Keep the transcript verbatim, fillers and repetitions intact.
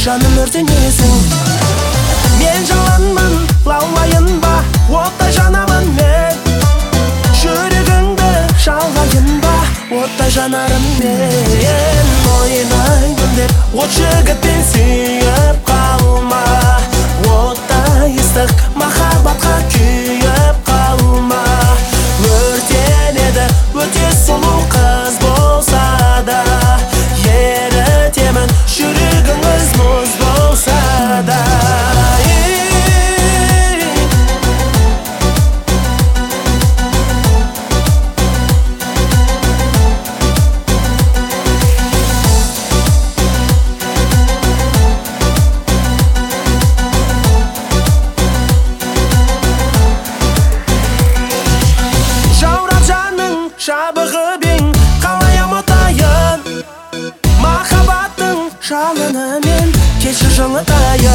жаным өртенесің. Мен жаланмын, лаулайын ба, оттай жанамын мен. Жүрегіңді жалғайын ба, оттай жанарым мен. Ойнаймын деп, от жігітпен сүйіп қалма. Оттай ыстық махаббатқа күйіп қалма. Өртенеді, өте сұлу қыз болса да, ерітемін жүрегіңіз мұз болса да. Жабығы бен қалай ұмытайын, махаббаттың жалынымен келші жылытайын.